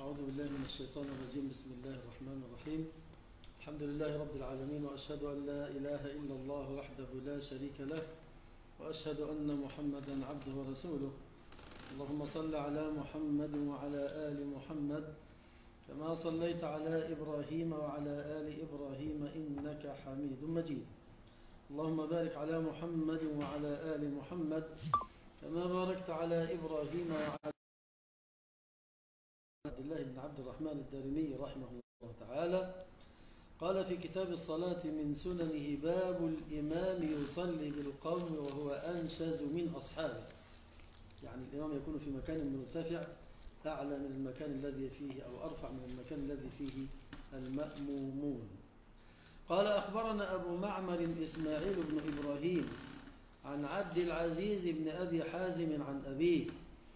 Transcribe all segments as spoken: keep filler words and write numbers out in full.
أعوذ بالله من الشيطان الرجيم. بسم الله الرحمن الرحيم. الحمد لله رب العالمين، وأشهد أن لا إله إلا الله وحده لا شريك له، وأشهد أن محمدا عبده ورسوله. اللهم صل على محمد وعلى آل محمد كما صليت على إبراهيم وعلى آل إبراهيم إنك حميد مجيد. اللهم بارك على محمد وعلى آل محمد كما باركت على إبراهيم وعلى عبد الله بن عبد الرحمن الدارمي رحمه الله تعالى قال في كتاب الصلاة من سننه: باب الإمام يصلي بالقوم وهو أنشز من أصحابه. يعني الإمام يكون في مكان مرتفع أعلى من المكان الذي فيه أو أرفع من المكان الذي فيه المأمومون. قال: أخبرنا أبو معمر إسماعيل بن إبراهيم عن عبد العزيز بن أبي حازم عن أبيه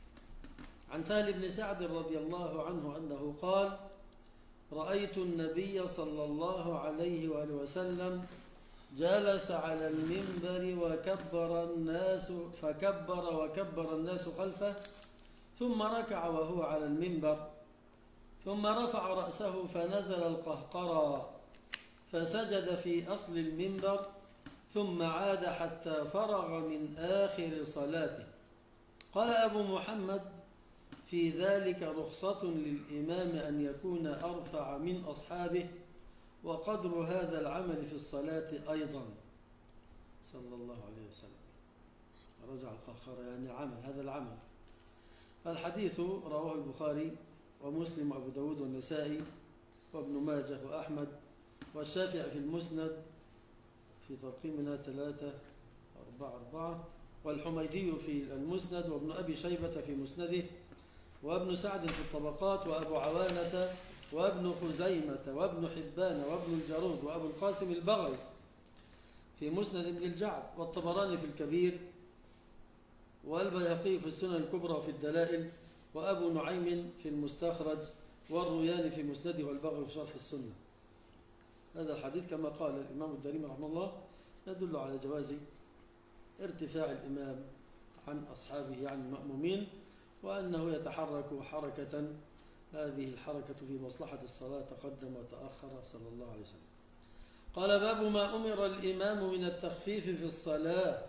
عن سهل بن سعد رضي الله عنه أنه قال: رأيت النبي صلى الله عليه وآله وسلم جلس على المنبر وكبر الناس فكبر وكبر الناس خلفه، ثم ركع وهو على المنبر، ثم رفع رأسه فنزل القهقرى فسجد في أصل المنبر، ثم عاد حتى فرغ من آخر صلاته. قال أبو محمد: في ذلك رخصة للإمام أن يكون أرفع من أصحابه، وقدر هذا العمل في الصلاة أيضا صلى الله عليه وسلم. رجع القهقرى يعني العمل، هذا العمل. الحديث رواه البخاري ومسلم وأبو داود والنسائي وابن ماجه وأحمد والشافعي في المسند في ترقيمنا ثلاثة أربعة أربعة، والحميدي في المسند، وابن أبي شيبة في مسنده، وابن سعد في الطبقات، وأبو عوانة، وابن خزيمة، وابن حبان، وابن الجارود، وأبو القاسم البغوي في مسند ابن الجعد، والطبراني في الكبير، والبيهقي في السنن الكبرى وفي الدلائل، وأبو نعيم في المستخرج، والروياني في مسنده، والبغوي في شرح السنة. هذا الحديث كما قال الإمام الدارمي رحمه الله يدل على جواز ارتفاع الإمام عن أصحابه يعني المأمومين، وأنه يتحرك حركة، هذه الحركة في مصلحة الصلاة، تقدم وتأخر صلى الله عليه وسلم. قال: باب ما أمر الإمام من التخفيف في الصلاة.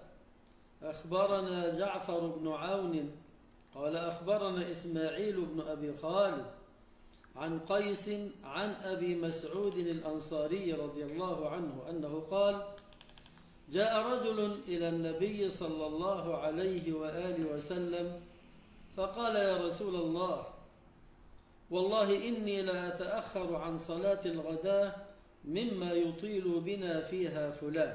أخبرنا جعفر بن عون قال: أخبرنا إسماعيل بن أبي خالد عن قيس عن أبي مسعود الأنصاري رضي الله عنه أنه قال: جاء رجل إلى النبي صلى الله عليه وآله وسلم فقال: يا رسول الله، والله إني لا أتأخر عن صلاة الغداء مما يطيل بنا فيها فلان،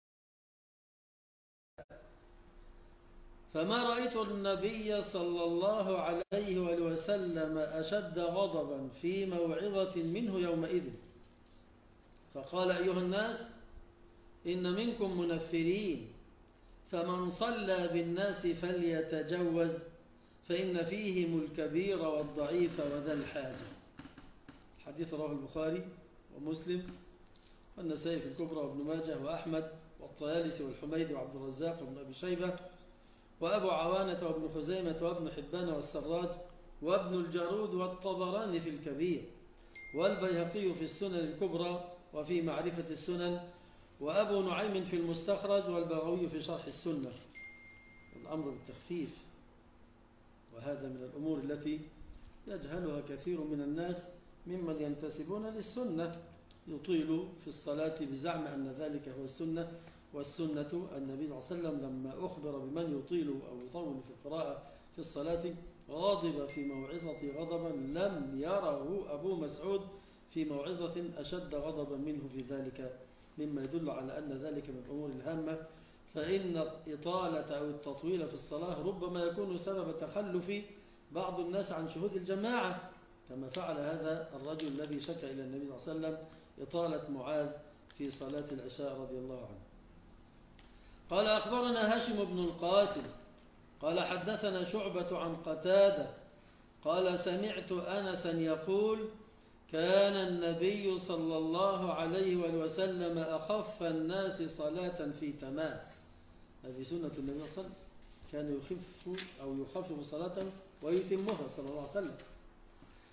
فما رأيت النبي صلى الله عليه وآله وسلم أشد غضبا في موعظة منه يومئذ. فقال: أيها الناس، إن منكم منفرين، فمن صلى بالناس فليتجوز، فإن فيهم الكبير والضعيف وذا الحاجة. الحديث رواه البخاري ومسلم والنسائي في الكبرى وابن ماجه وأحمد والطيالسي والحميدي وعبد الرزاق وابن أبي شيبة وأبو عوانة وابن خزيمة وابن حبان والسراج وابن الجارود والطبراني في الكبير، والبيهقي في السنن الكبرى وفي معرفة السنن، وأبو نعيم في المستخرج، والبغوي في شرح السنة. الأمر بالتخفيف، وهذا من الأمور التي يجهلها كثير من الناس ممن ينتسبون للسنة، يطيل في الصلاة بزعم أن ذلك هو السنة، والسنة النبي صلى الله عليه وسلم لما أخبر بمن يطيل أو يطول في القراءة في الصلاة غاضب في موعظة غضبا لم يره أبو مسعود في موعظة أشد غضبا منه في ذلك، مما يدل على أن ذلك من الأمور الهامة. فإن الإطالة أو التطويل في الصلاة ربما يكون سبب تخلف بعض الناس عن شهود الجماعة، كما فعل هذا الرجل الذي شكى إلى النبي صلى الله عليه وسلم إطالة معاذ في صلاة العشاء رضي الله عنه. قال: أخبرنا هاشم بن القاسم قال: حدثنا شعبة عن قتادة قال: سمعت أنسا يقول: كان النبي صلى الله عليه وسلم أخف الناس صلاة في تمام. هذه سنة النبي صلى الله عليه وسلم، كان يخف أو يخفف صلاة ويتمها صلى الله عليه وسلم.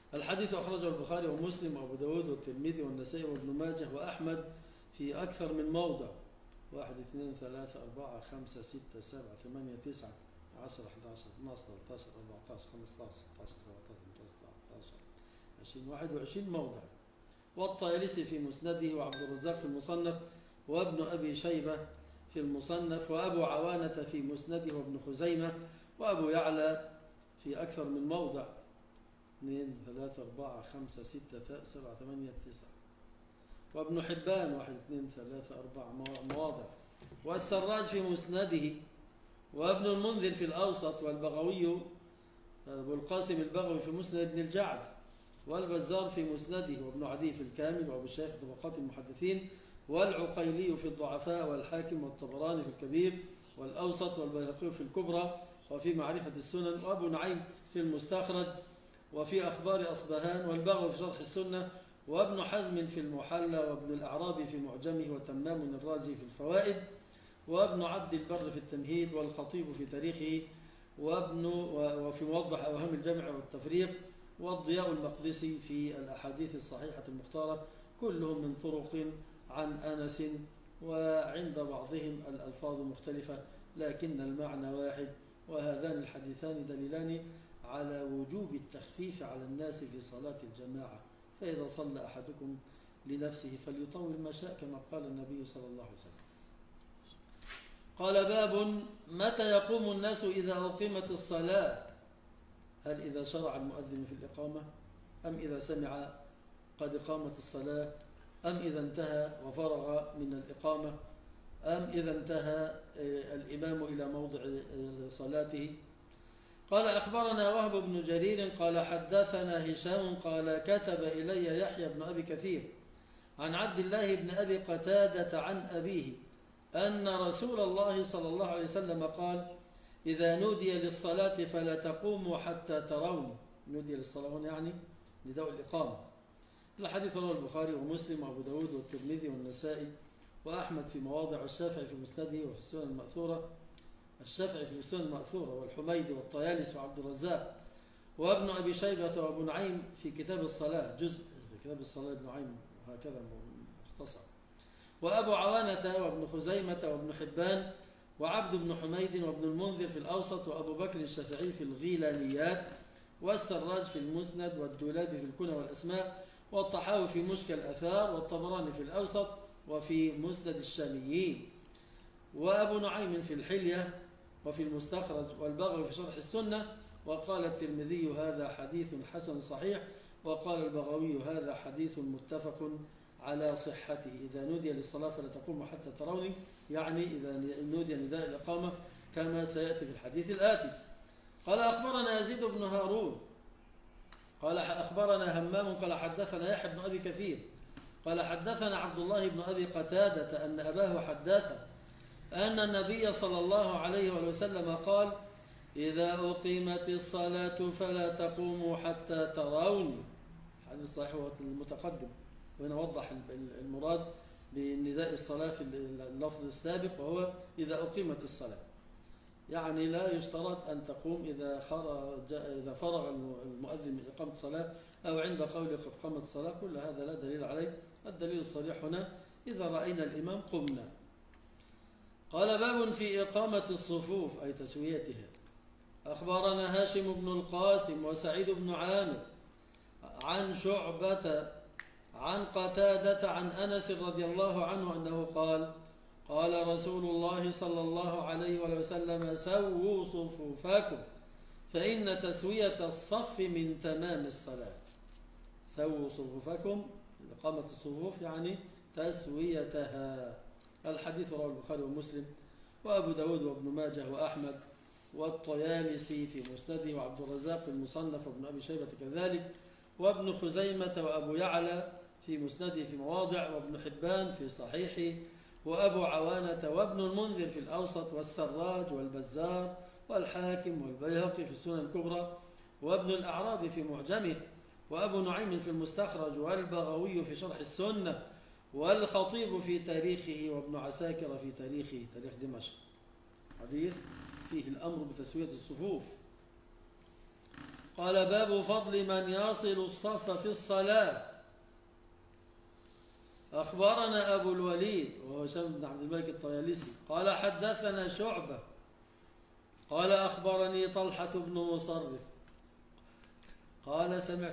الحديث أخرجه البخاري ومسلم وأبو داود والترمذي والنسائي وابن ماجه وأحمد في أكثر من موضع. واحد اثنين ثلاثة أربعة خمسة ستة سبعة ثمانية تسعة عشرة أحد عشر اثنا عشر ثلاثة عشر أربعة عشر خمسة عشر ستة عشر سبعة عشر ثمانية عشر تسعة عشر عشرين واحد وعشرين موضع. والطيالسي في مسنده وعبد الرزاق في المصنف وابن أبي شيبة في المصنف وأبو عوانة في مسنده وابن خزيمة وأبو يعلى في أكثر من موضع. اثنين ثلاثة أربعة خمسة ستة سبعة ثمانية تسعة. وابن حبان واحد اثنين ثلاثة أربعة مواضع. والسراج في مسنده وابن المنذر في الأوسط والبغوي أبو القاسم البغوي في مسند ابن الجعد والبزار في مسنده وابن عدي في الكامل وابو الشيخ في طبقات المحدثين والعقيلي في الضعفاء والحاكم والطبراني في الكبير والأوسط والبيهقي في الكبرى وفي معرفة السنن وأبو نعيم في المستخرج وفي أخبار أصبهان والبغوي في شرح السنة وابن حزم في المحلى وابن الأعرابي في معجمه وتمام الرازي في الفوائد وابن عبد البر في التمهيد والخطيب في تاريخه وابن وفي موضح أوهام الجمع والتفريق والضياء المقدسي في الأحاديث الصحيحة المختارة كلهم من طرق عن أنس وعند بعضهم الألفاظ مختلفة لكن المعنى واحد. وهذان الحديثان دليلان على وجوب التخفيف على الناس في صلاة الجماعة فإذا صلى أحدكم لنفسه فليطول ما شاء كما قال النبي صلى الله عليه وسلم. قال باب متى يقوم الناس إذا أقيمت الصلاة؟ هل إذا شرع المؤذن في الإقامة أم إذا سمع قد قامت الصلاة أم إذا انتهى وفرغ من الإقامة أم إذا انتهى الإمام إلى موضع صلاته؟ قال أخبرنا وهب بن جرير قال حدثنا هشام قال كتب إلي يحيى بن أبي كثير عن عبد الله بن أبي قتادة عن أبيه أن رسول الله صلى الله عليه وسلم قال إذا نودي للصلاة فلا تقوموا حتى ترون. نودي للصلاة يعني نداء الإقامة. الحديث رواه البخاري ومسلم وأبو داود والترمذي والنسائي وأحمد في مواضع والشافعي في مسنده وفي السنن المأثورة الشافعي في السنن المأثورة والحميدي والطيالسي وعبد الرزاق وابن أبي شيبة وابو نعيم في كتاب الصلاة جزء في كتاب الصلاة ابن نعيم هكذا مختصر وأبو عوانة وابن خزيمة وابن حبان وعبد بن حميد وابن المنذر في الأوسط وأبو بكر الشافعي في الغيلانيات والسراج في المسند والدولابي في الكنى والأسماء والطحاوي في مشكل الأثار والطبراني في الأوسط وفي مسند الشاميين وأبو نعيم في الحلية وفي المستخرج والبغوي في شرح السنة. وقال الترمذي هذا حديث حسن صحيح وقال البغوي هذا حديث متفق على صحته. إذا نودي للصلاة فلا تقوموا حتى تروني يعني إذا نودي نداء الإقامة كما سيأتي في الحديث الآتي. قال أخبرنا يزيد بن هارون قال أخبرنا همام قال حدثنا يحيى بن أبي كثير قال حدثنا عبد الله بن أبي قتادة أن أباه حدثه أن النبي صلى الله عليه وسلم قال إذا أقيمت الصلاة فلا تقوموا حتى تروني. الحديث صحيح المتقدم وهنا وضح المراد بنداء الصلاة في اللفظ السابق وهو إذا أقيمت الصلاة يعني لا يشترط أن تقوم إذا خرج إذا فرغ المؤذن من إقامة الصلاة أو عند قوله قد قامت الصلاة كل هذا لا دليل عليه. الدليل الصريح هنا إذا رأينا الإمام قمنا. قال باب في إقامة الصفوف أي تسويتها. أخبرنا هاشم بن القاسم وسعيد بن عامر عن شعبة عن قتادة عن أنس رضي الله عنه أنه قال قال رسول الله صلى الله عليه وسلم سووا صفوفكم فإن تسوية الصف من تمام الصلاة. سووا صفوفكم إقامة الصفوف يعني تسويتها. الحديث رواه البخاري ومسلم وأبو داود وابن ماجه وأحمد والطيالسي في مسنده وعبد الرزاق في المصنف وابن أبي شيبة كذلك وابن خزيمة وأبو يعلى في مسنده في مواضع وابن حبان في صحيحه وأبو عوانة وابن المنذر في الأوسط والسراج والبزار والحاكم والبيهقي في السنن الكبرى وابن الأعرابي في معجمه وأبو نعيم في المستخرج والبغوي في شرح السنة والخطيب في تاريخه وابن عساكر في تاريخه تاريخ دمشق. حديث فيه الأمر بتسوية الصفوف. قال باب فضل من يصل الصف في الصلاة. أخبرنا أبو الوليد وهو هشام بن عبد الملك الطيالسي قال حدثنا شعبة قال أخبرني طلحة بن مصرف قال سمعت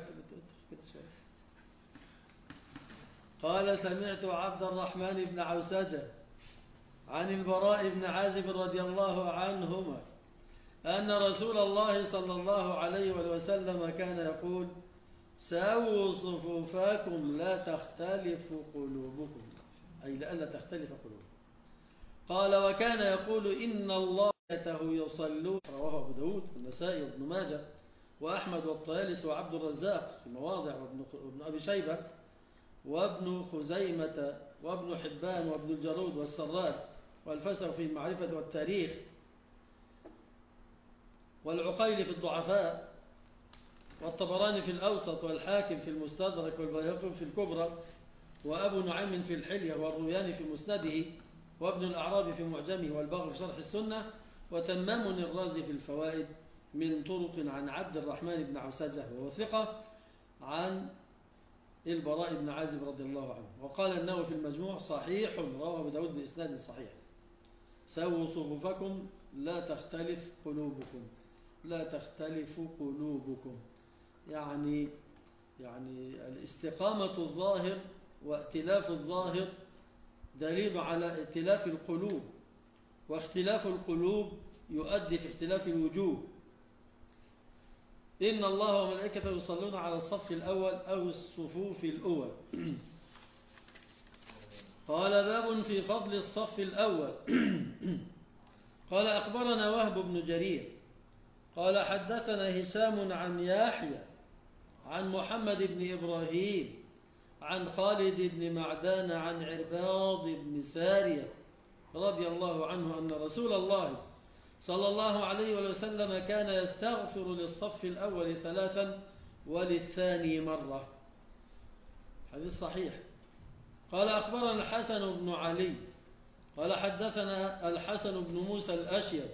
قال سمعت عبد الرحمن بن عوسجة عن البراء بن عازب رضي الله عنهما أن رسول الله صلى الله عليه وسلم كان يقول سووا صفوفكم لا تختلف قلوبكم، أي لئلا تختلف قلوبكم. قال وكان يقول إن الله يصلون، رواه أبو داود والنسائي وابن ماجه وأحمد والطيالسي وعبد الرزاق في مواضع وابن أبي شيبة وابن خزيمة وابن حبان وابن الجرود والسراج والفسر في المعرفة والتاريخ والعقيل في الضعفاء والطبراني في الأوسط والحاكم في المستدرك والبيهقي في الكبرى وأبو نعيم في الحلية والروياني في مسنده وابن الأعرابي في معجمه والبغوي في شرح السنة وتمام الرازي في الفوائد من طرق عن عبد الرحمن بن عوسجة وهو ثقة عن البراء بن عازب رضي الله عنه. وقال النووي في المجموع صحيح رواه أبو داود بإسناد صحيح سووا صفوفكم لا تختلف قلوبكم لا تختلف قلوبكم، يعني يعني الاستقامة الظاهر وائتلاف الظاهر دليل على ائتلاف القلوب، واختلاف القلوب يؤدي في اختلاف الوجوه. إن الله وملائكته يصلون على الصف الأول أو الصفوف الأول. قال باب في فضل الصف الأول. قال أخبرنا وهب بن جرير قال حدثنا هشام عن يحيى عن محمد بن إبراهيم عن خالد بن معدان عن عرباض بن سارية رضي الله عنه أن رسول الله صلى الله عليه وسلم كان يستغفر للصف الأول ثلاثا وللثاني مرة. حديث صحيح. قال أخبرنا الحسن بن علي قال حدثنا الحسن بن موسى الأشيب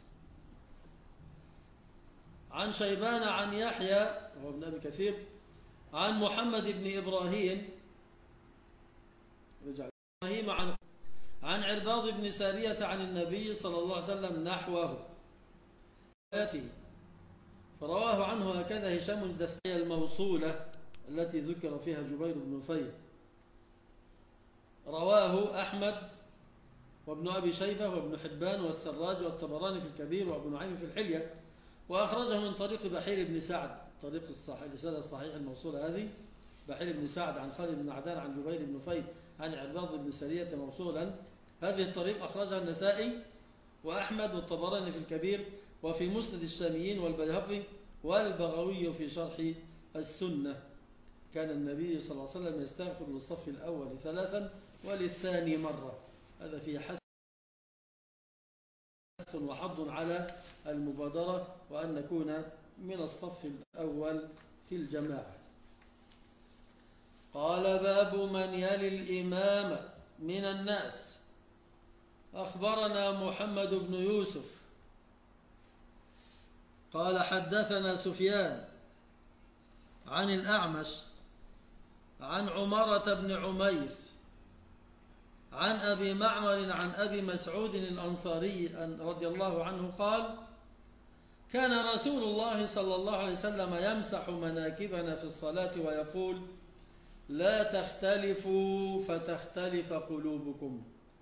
عن شيبان عن يحيى وهو ابن أبي كثير عن محمد بن إبراهيم إبراهيم عن عن عرباض بن سارية عن النبي صلى الله عليه وسلم نحوه فرواه عنه هكذا هشام الدستية الموصولة التي ذكر فيها جبير بن نفير. رواه أحمد وابن أبي شيبة وابن حبان والسراج والطبراني في الكبير وابن نعيم في الحلية وأخرجه من طريق بحير بن سعد طريق الصحيح الرسالة الصحيح الموصولة هذه بحير بن سعد عن خالد بن عدان عن جبير بن نفير عن عرباض بن سارية موصولا. هذه الطريق أخرجها النسائي وأحمد والطبراني في الكبير وفي مسند الشاميين والبيهقي والبغوي في شرح السنة. كان النبي صلى الله عليه وسلم يستغفر للصف الأول ثلاثا وللثاني مرة. هذا فيه حث وحض على المبادرة وأن نكون من الصف الأول في الجماعة. قال باب من يلي الإمام من الناس. أخبرنا محمد بن يوسف قال حدثنا سفيان عن الأعمش عن عمارة بن عميس عن أبي معمر عن أبي مسعود الأنصاري رضي الله عنه قال كان رسول الله صلى الله عليه وسلم يمسح مناكبنا في الصلاة ويقول لا تختلفوا فتختلف قلوبكم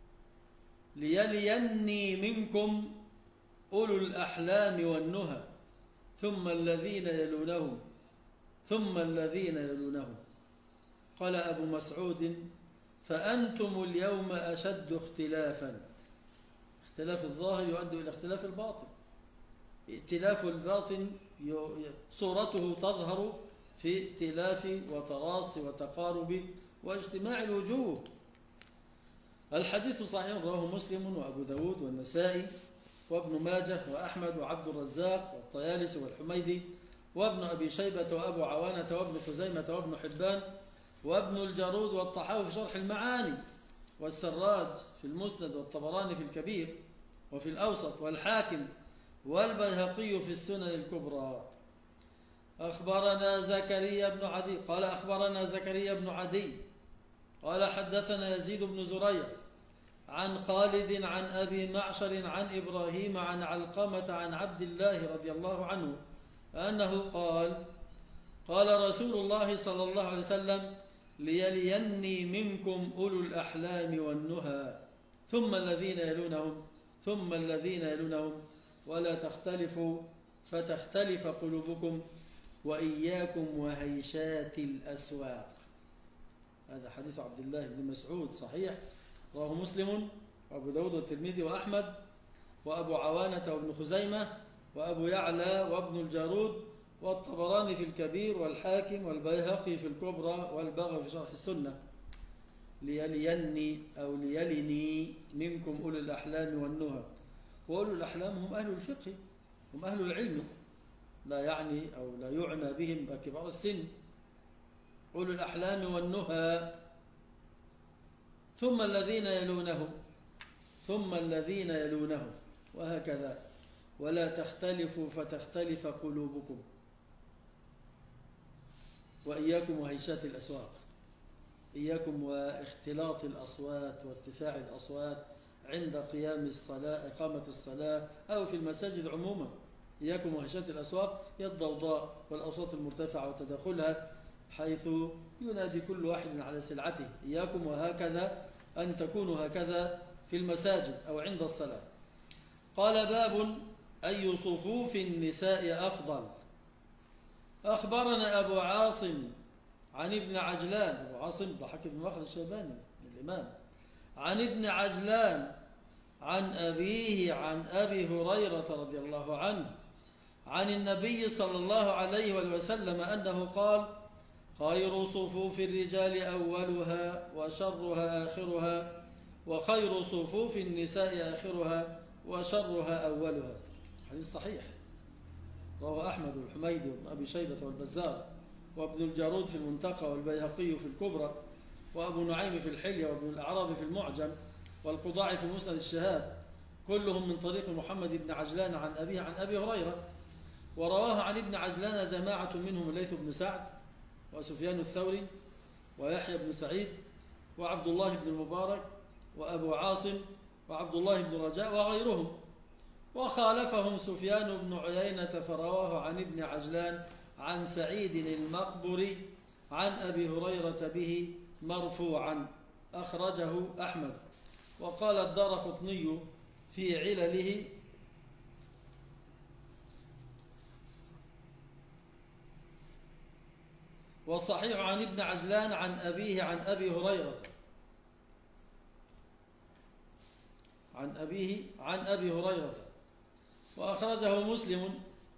ليليني منكم أولو الأحلام والنهى ثم الذين يلونهم ثم الذين يلونهم. قال أبو مسعود فأنتم اليوم أشد اختلافا. اختلاف الظاهر يؤدي إلى اختلاف الباطن. ائتلاف الباطن صورته تظهر في ائتلاف وتراص وتقارب واجتماع الوجوه. الحديث صحيح رواه مسلم وأبو داود والنسائي وابن ماجه وأحمد وعبد الرزاق والطيالسي والحميدي وابن أبي شيبة وأبو عوانة وابن خزيمة وابن حبان وابن الجرود والطحاوي في شرح المعاني والسراج في المسند والطبراني في الكبير وفي الأوسط والحاكم والبيهقي في السنن الكبرى. أخبرنا زكريا بن عدي قال أخبرنا زكريا بن عدي قال حدثنا يزيد بن زريع عن خالد عن أبي معشر عن إبراهيم عن علقمة عن عبد الله رضي الله عنه أنه قال قال رسول الله صلى الله عليه وسلم ليليني منكم أولو الأحلام والنهى ثم الذين يلونهم ثم الذين يلونهم ولا تختلفوا فتختلف قلوبكم وإياكم وهيشات الأسواق. هذا حديث عبد الله بن مسعود صحيح، رواه مسلم وأبو داود والترمذي وأحمد وأبو عوانة وابن خزيمة وأبو يعلى وابن الجارود والطبراني في الكبير والحاكم والبيهقي في الكبرى والبغوي في شرح السنة. ليليني أو ليلني منكم أولو الأحلام والنهى، وأولو الأحلام هم أهل الفقه، هم أهل العلم، لا يعني أو لا يعنى بهم كبار السن. أولو الأحلام والنهى ثم الذين يلونهم ثم الذين يلونهم وهكذا، ولا تختلفوا فتختلف قلوبكم وإياكم وهيشات الأسواق. إياكم واختلاط الأصوات وارتفاع الأصوات عند قيام الصلاة إقامة الصلاة أو في المساجد عموما. إياكم وهيشات الأسواق هي الضوضاء والأصوات المرتفعة وتداخلها حيث ينادي كل واحد على سلعته. إياكم وهكذا أن تكونوا هكذا في المساجد أو عند الصلاة. قال باب أي صفوف النساء أفضل. أخبرنا أبو عاصم عن ابن عجلان، أبو عاصم ضحك بن مخلد الشيباني الإمام، عن ابن عجلان عن أبيه عن أبي هريرة رضي الله عنه عن النبي صلى الله عليه وسلم أنه قال خير صفوف الرجال أولها وشرها آخرها وخير صفوف النساء آخرها وشرها أولها. حديث صحيح، رواه أحمد والحميدي وابن أبي شيبة والبزار وابن الجارود في المنتقى والبيهقي في الكبرى وأبو نعيم في الحلية وابن الأعرابي في المعجم والقضاعي في مسند الشهاب، كلهم من طريق محمد بن عجلان عن أبيه عن أبي هريرة. ورواه عن ابن عجلان جماعة منهم الليث بن سعد وسفيان الثوري ويحيى بن سعيد وعبد الله بن المبارك وأبو عاصم وعبد الله بن رجاء وغيرهم. وخالفهم سفيان بن عيينة فرواه عن ابن عجلان عن سعيد المقبري عن أبي هريرة به مرفوعا، أخرجه أحمد. وقال الدارقطني في علله والصحيح عن ابن عجلان عن أبيه عن أبي هريرة عن أبيه عن أبي هريرة. وأخرجه مسلم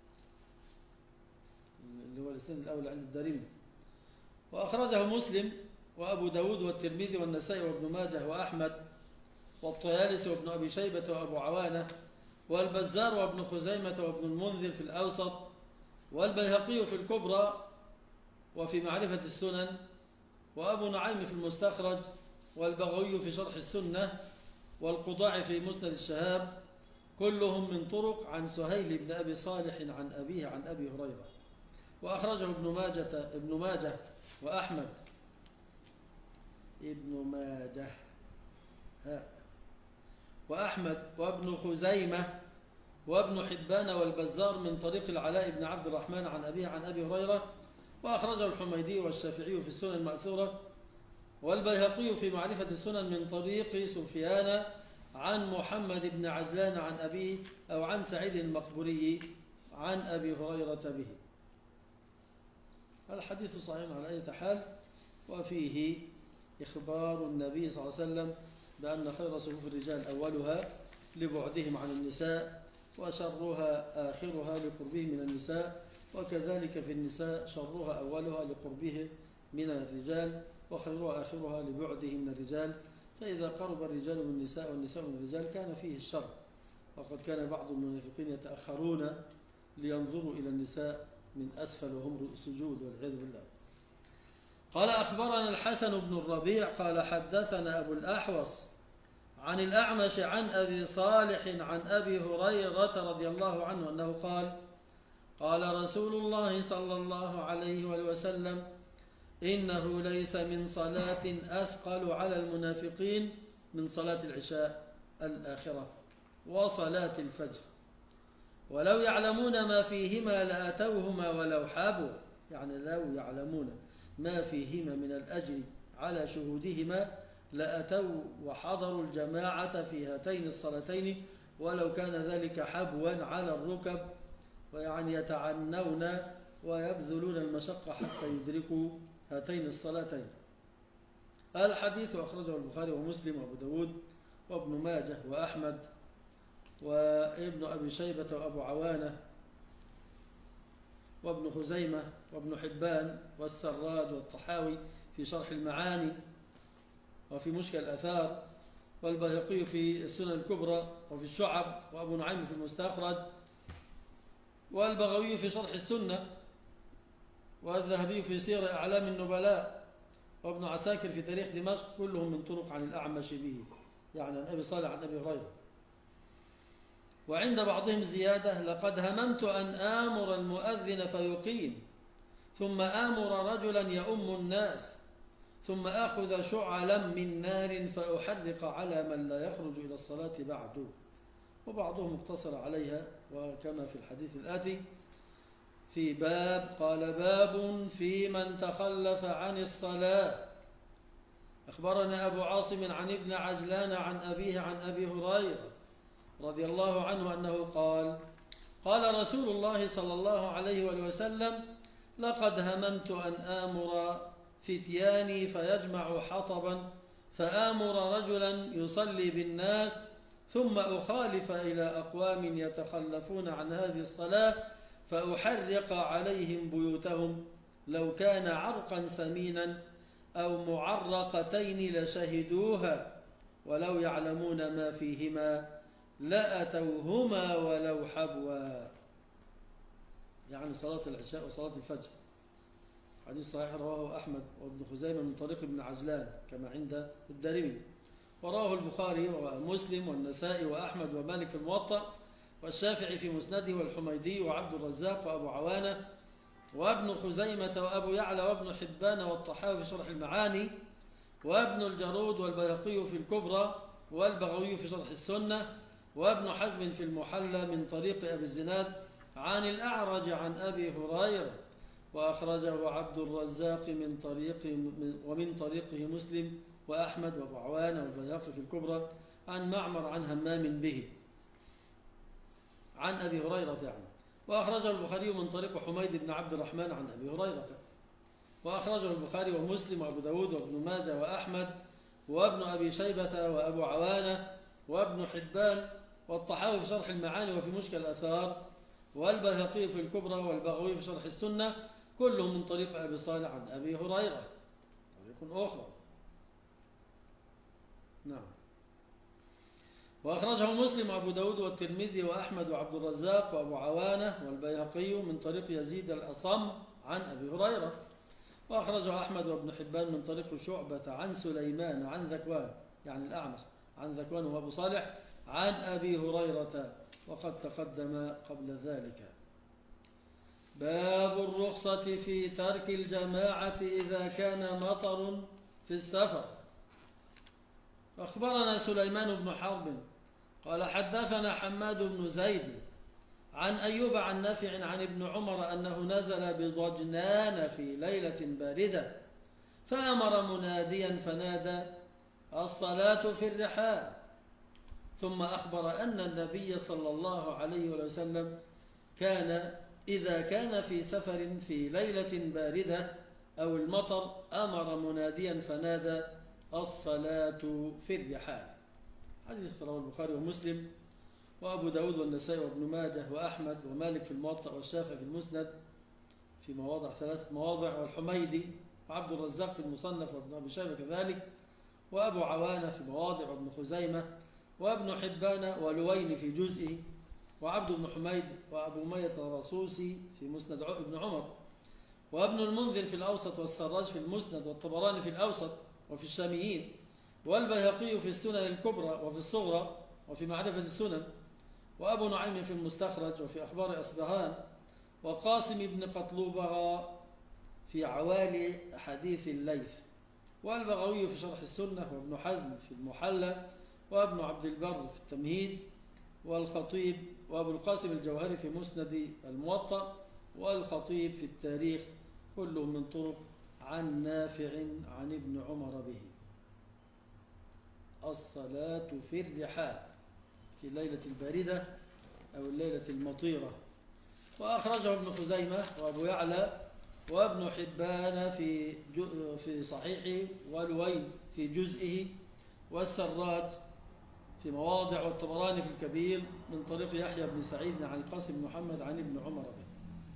اللي هو الإسناد الأول عند الدارمي، وأخرجه مسلم وأبو داود والترمذي والنسائي وابن ماجه وأحمد والطيالسي وابن أبي شيبة وأبو عوانة والبزار وابن خزيمة وابن المنذر في الأوسط والبيهقي في الكبرى وفي معرفة السنن وأبو نعيم في المستخرج والبغوي في شرح السنة والقضاعي في مسند الشهاب، كلهم من طرق عن سهيل بن أبي صالح عن أبيه عن أبي هريرة. وأخرجه ابن ماجة ابن ماجه وأحمد ابن ماجه ها وأحمد وابن خزيمة وابن حبان والبزار من طريق العلاء بن عبد الرحمن عن أبيه عن أبي هريرة. وأخرجه الحميدي والشافعي في السنن المأثورة والبيهقي في معرفة السنن من طريق سفيان عن محمد بن عجلان عن أبيه أو عن سعيد المقبري عن أبي هريرة به. الحديث صحيح على أي حال، وفيه إخبار النبي صلى الله عليه وسلم بأن خير صفوف الرجال أولها لبعدهم عن النساء وشرها آخرها لقربهم من النساء، وكذلك في النساء شرها أولها لقربه من الرجال وخيرها آخرها لبعده من الرجال. فإذا قرب الرجال من النساء والنساء من الرجال كان فيه الشر، وقد كان بعض المنافقين يتأخرون لينظروا إلى النساء من أسفل وهم سجود والعياذ بالله. قال أخبرنا الحسن بن الربيع قال حدثنا أبو الأحوص عن الأعمش عن أبي صالح عن أبي هريرة رضي الله عنه أنه قال قال رسول الله صلى الله عليه وسلم: إنه ليس من صلاة أثقل على المنافقين من صلاة العشاء الآخرة وصلاة الفجر، ولو يعلمون ما فيهما لأتوهما ولو حابوا. يعني لو يعلمون ما فيهما من الأجر على شهودهما لأتوا وحضروا الجماعة في هاتين الصلاتين ولو كان ذلك حبوا على الركب، ويعني يتعنون ويبذلون المشقة حتى يدركوا هاتين الصلاتين. الحديث أخرجه البخاري ومسلم وأبو داود وابن ماجه وأحمد وابن أبي شيبة وأبو عوانة وابن خزيمة وابن حبان والسراج والطحاوي في شرح المعاني وفي مشكل الأثار، والبيهقي في السنن الكبرى وفي الشعب، وأبو نعيم في المستخرج، والبغوي في شرح السنة، والذهبي في سير أعلام النبلاء، وابن عساكر في تاريخ دمشق، كلهم من طرق عن الأعمش به، يعني عن أبي صالح عن أبي هريرة. وعند بعضهم زيادة: لقد هممت أن آمر المؤذن فيقيم، ثم آمر رجلا يؤم الناس، ثم آخذ شعلا من نار فأحرق على من لا يخرج إلى الصلاة بعده. وبعضهم اقتصر عليها، وكما في الحديث الآتي في باب، قال: باب في من تخلف عن الصلاة. أخبرنا أبو عاصم عن ابن عجلان عن أبيه عن أبي هريرة رضي الله عنه أنه قال: قال رسول الله صلى الله عليه وسلم: لقد هممت أن آمر فتياني فيجمع حطبا فآمر رجلا يصلي بالناس، ثم أخالف إلى أقوام يتخلفون عن هذه الصلاة فأحرق عليهم بيوتهم، لو كان عرقا سمينا أو معرقتين لشهدوها، ولو يعلمون ما فيهما لأتوهما ولو حبوا. يعني صلاة العشاء وصلاة الفجر. حديث صحيح رواه أحمد وابن خزيمة من طريق ابن عجلان كما عند الدارمي، وراه البخاري ومسلم والنسائي وأحمد ومالك في الموطأ، والشافعي في مسنده، والحميدي وعبد الرزاق وأبو عوانة وابن خزيمة وأبو يعلى وابن حبان والطحاوي في شرح المعاني، وابن الجرود والبيهقي في الكبرى، والبغوي في شرح السنة، وابن حزم في المحلى من طريق أبي الزناد عن الأعرج عن أبي هريرة، وأخرجه عبد الرزاق من طريق ومن طريقه مسلم وأحمد وأبو عوانة والبيهقي في الكبرى عن معمر عن همام به عن أبي هريرة يعني. وأخرجه البخاري من طريق حميد بن عبد الرحمن عن أبي هريرة. وأخرجه البخاري ومسلم وأبو داود وابن ماجه وأحمد وابن أبي شيبة وأبو عوانة وابن حبان والطحاوي في شرح المعاني وفي مشكل الأثار، والبيهقي في الكبرى، والبغوي في شرح السنة، كلهم من طريق أبي صالح عن أبي هريرة. طريق أخرى. نعم. وأخرجه مسلم وأبو داود والترمذي وأحمد وعبد الرزاق وأبو عوانة والبيهقي من طريق يزيد الأصم عن أبي هريرة. وأخرجه أحمد وابن حبان من طريق شعبة عن سليمان عن ذكوان يعني الأعمش عن ذكوان وأبو صالح عن أبي هريرة، وقد تقدم قبل ذلك. باب الرخصة في ترك الجماعة إذا كان مطر في السفر. أخبرنا سليمان بن حرب قال حدثنا حماد بن زيد عن أيوب عن نافع عن ابن عمر أنه نزل بضجنان في ليلة باردة فأمر مناديا فنادى: الصلاة في الرحال. ثم أخبر أن النبي صلى الله عليه وسلم كان إذا كان في سفر في ليلة باردة أو المطر أمر مناديا فنادى: الصلاة في الرحال. حديث رواه البخاري ومسلم وأبو داود والنسائي وابن ماجه وأحمد ومالك في الموطأ والشافعي في المسند في مواضع ثلاثة مواضع، والحميدي وعبد الرزاق في المصنف وابن أبي شيبة كذلك، وأبو عوانة في مواضع، وابن خزيمة وابن حبان ولوين في جزئه، وعبد بن حميد وأبو مية الرصوصي في مسند ابن عمر، وابن المنذر في الأوسط، والسراج في المسند، والطبراني في الأوسط وفي الشاميين، والبيهقي في السنن الكبرى وفي الصغرى وفي معرفة السنن، وأبو نعيم في المستخرج وفي أخبار أصبهان، وقاسم بن قطلوبة في عوالي حديث الليث، والبغوي في شرح السنة، وابن حزم في المحلى، وابن عبد البر في التمهيد، والخطيب وابو القاسم الجوهري في مسند الموطأ، والخطيب في التاريخ، كلهم من طرق عن نافع عن ابن عمر به. الصلاة في الرحال في الليلة الباردة أو الليلة المطيرة. وأخرجه ابن خزيمة وأبو يعلى وابن حبان في في صحيحه، والوين في جزئه، والسراج في مواضع، والطبراني في الكبير من طريق يحيى بن سعيد عن القاسم بن محمد عن ابن عمر به.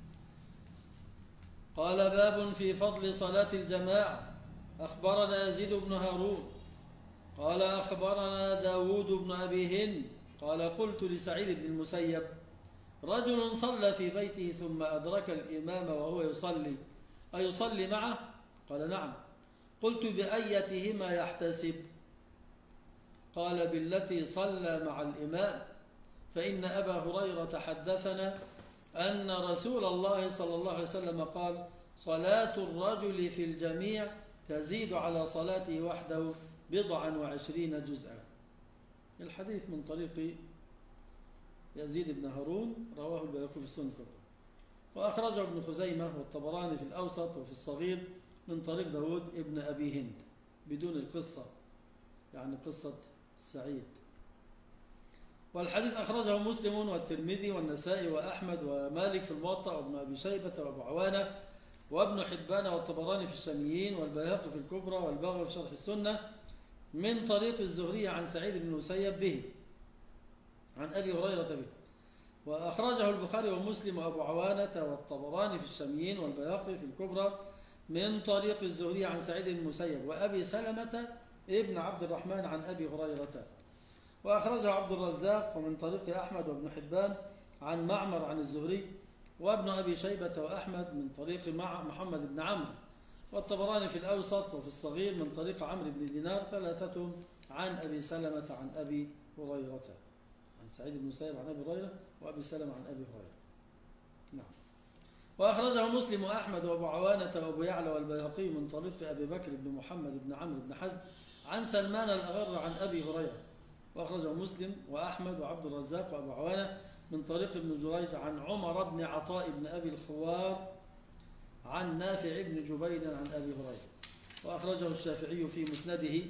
قال: باب في فضل صلاة الجماعة. أخبرنا يزيد بن هارون قال أخبرنا داود بن أبي هند قال: قلت لسعيد بن المسيب: رجل صلى في بيته ثم أدرك الإمام وهو يصلي، أيصلي معه؟ قال: نعم. قلت: بأيتهما يحتسب؟ قال: بالتي صلى مع الإمام، فإن أبا هريرة حدثنا أن رسول الله صلى الله عليه وسلم قال: صلاة الرجل في الجميع تزيد على صلاته وحده بضعا وعشرين جزءا. الحديث من طريق يزيد بن هارون، رواه البيهقي في السنن الكبرى، وأخرجه ابن خزيمة والطبراني في الأوسط وفي الصغير من طريق داود ابن أبي هند بدون القصة، يعني قصة سعيد. والحديث أخرجه مسلم والترمذي والنسائي وأحمد ومالك في الموطأ وابن أبي شيبة وأبو عوانة وابن حبان والطبراني في الشاميين والبيهقي في الكبرى والبغوي في شرح السنة من طريق الزهري عن سعيد بن المسيب به عن أبي هريرة به. وأخرجه البخاري ومسلم وأبو عوانة والطبراني في الشاميين والبيهقي في الكبرى من طريق الزهري عن سعيد بن المسيب وأبي سلمة ابن عبد الرحمن عن أبي هريرة. وأخرجه عبد الرزاق ومن طريق أحمد وابن حبان عن معمر عن الزهري وابن أبي شيبة وأحمد من طريق محمد بن عمرو والطبراني في الأوسط وفي الصغير من طريق عمرو بن دينار ثلاثة عن أبي سلمة عن أبي هريرة، عن سعيد بن المسيب عن أبي هريرة وأبي سلمة عن أبي هريرة. نعم. وأخرجه مسلم وأحمد وأبو عوانة وأبو يعلى والبيهقي من طريق أبي بكر بن محمد بن عمرو بن حزم عن سلمان الأغر عن أبي هريرة. وأخرجه مسلم وأحمد وعبد الرزاق وأبو عوانة من طريق ابن جريج عن عمر بن عطاء بن أبي الخوار عن نافع بن جبير عن أبي هريرة. وأخرجه الشافعي في مسنده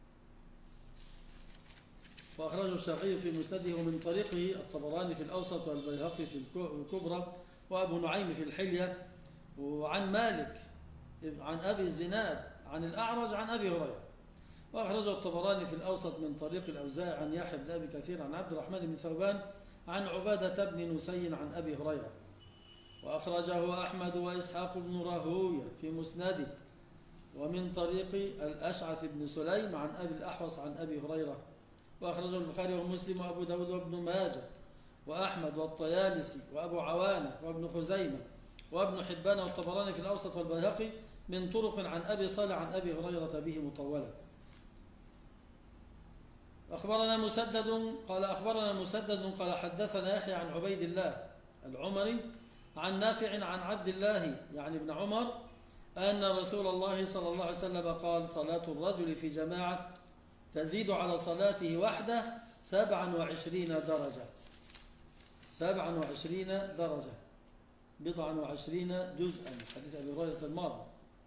وأخرجه الشافعي في مسنده ومن طريقه الطبراني في الأوسط والبيهقي في الكبرى وأبو نعيم في الحلية وعن مالك عن أبي الزناد عن الأعرج عن أبي هريرة. وأخرجه الطبراني في الأوسط من طريق الأوزاعي عن يحيى بن أبي كثير عن عبد الرحمن بن ثوبان عن عبادة بن نسي عن أبي هريرة. وأخرجه أحمد وإسحاق بن راهويه في مسنده ومن طريق الأشعث بن سليم عن أبي الأحوص عن أبي هريرة. وأخرجه البخاري ومسلم وأبو داود وابن ماجه وأحمد والطيالسي وأبو عوانة وابن خزيمة وابن حبان والطبراني في الأوسط والبيهقي من طرق عن أبي صالح عن أبي هريرة به مطولا. أخبرنا مسدد قال أخبرنا مسدد قال حدثنا يحيى عن عبيد الله العمري عن نافع عن عبد الله يعني ابن عمر أن رسول الله صلى الله عليه وسلم قال: صلاة الرجل في جماعة تزيد على صلاته وحده سبعا وعشرين درجة سبعا وعشرين درجة بضعا وعشرين جزءا، حديث أبي هريرة الماضي.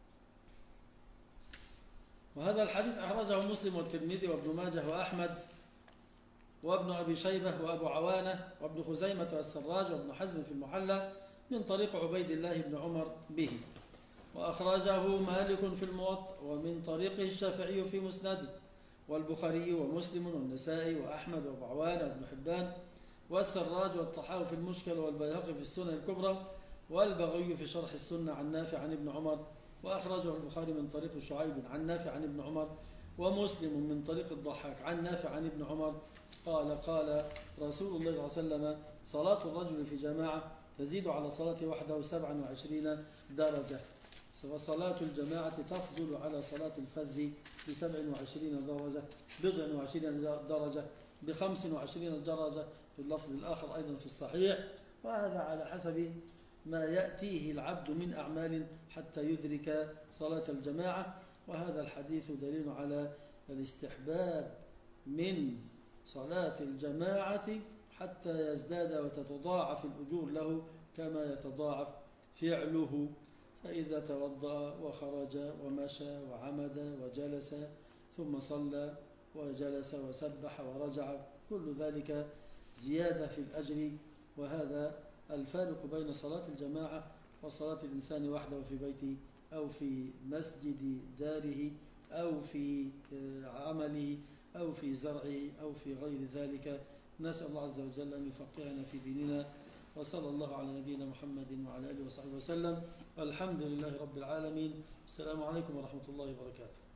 وهذا الحديث أخرجه مسلم والترمذي وابن ماجه وأحمد وابن أبي شيبة وأبو عوانة وابن خزيمة والسراج وابن حزم في المحلى من طريق عبيد الله بن عمر به. وأخرجه مالك في الموطأ ومن طريقه الشافعي في مسنده والبخاري ومسلم والنسائي وأحمد وأبو عوانة وابن حبان والسراج والطحاوي في المشكل والبيهقي في السنن الكبرى والبغوي في شرح السنة عن نافع عن ابن عمر. وأخرجه البخاري من طريق شعيب عن نافع عن ابن عمر ومسلم من طريق الضحاك عن نافع عن ابن عمر قال: قال رسول الله صلى الله عليه وسلم: صلاة الرجل في جماعة تزيد على صلاة وحده سبعا وعشرين درجة. وصلاة الجماعة تفضل على صلاة الفذ بسبع وعشرين درجة بضع وعشرين درجة بخمس وعشرين درجة في اللفظ الآخر أيضا في الصحيح. وهذا على حسب ما يأتيه العبد من أعمال حتى يدرك صلاة الجماعة. وهذا الحديث دليل على الاستحباب من صلاة الجماعة حتى يزداد وتتضاعف الأجور له كما يتضاعف فعله. فإذا توضأ وخرج ومشى وعمد وجلس ثم صلى وجلس وسبح ورجع، كل ذلك زيادة في الأجر. وهذا الفارق بين صلاة الجماعة وصلاة الإنسان وحده في بيته أو في مسجد داره أو في عمله أو في زرعه أو في غير ذلك. نسأل الله عز وجل أن يفقهنا في ديننا، وصلى الله على نبينا محمد وعلى آله وصحبه وسلم. الحمد لله رب العالمين. السلام عليكم ورحمة الله وبركاته.